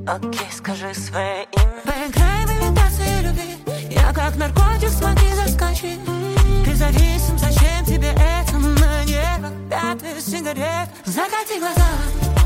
Окей, скажи свое имя. Поиграй в имитацию любви. Я как наркотик, смотри, заскочи. Ты зависим, зачем тебе это? На небо пятый сигарет. Закати глаза.